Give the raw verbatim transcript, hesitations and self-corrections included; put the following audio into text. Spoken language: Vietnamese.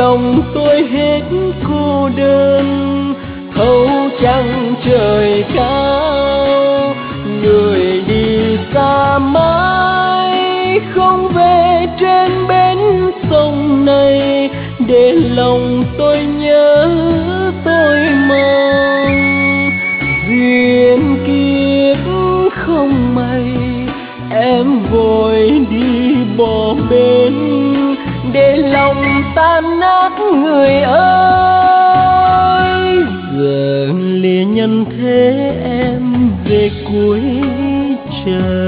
lòng tôi hết cô đơn, thấu trăng trời cao. Người đi xa mãi không về trên bến sông này, để lòng tôi nhớ tôi mong. Duyên kiếp không may em vội đi bỏ bên, để lòng tan nát người ơi. Giờ lìa nhân thế em về cuối trời.